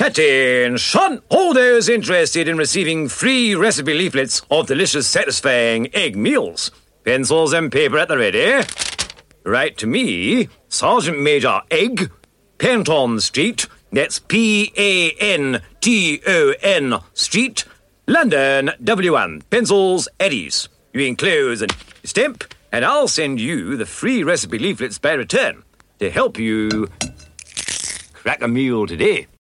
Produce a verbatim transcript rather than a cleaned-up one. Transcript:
Attention! All those interested in receiving free recipe leaflets of delicious, satisfying egg meals. Pencils and paper at the ready. Write to me, Sergeant Major Egg, Penton Street, that's P A N T O N Street, London, W one. Pencils at ease. You enclose a stamp, and I'll send you the free recipe leaflets by return to help you crack a meal today.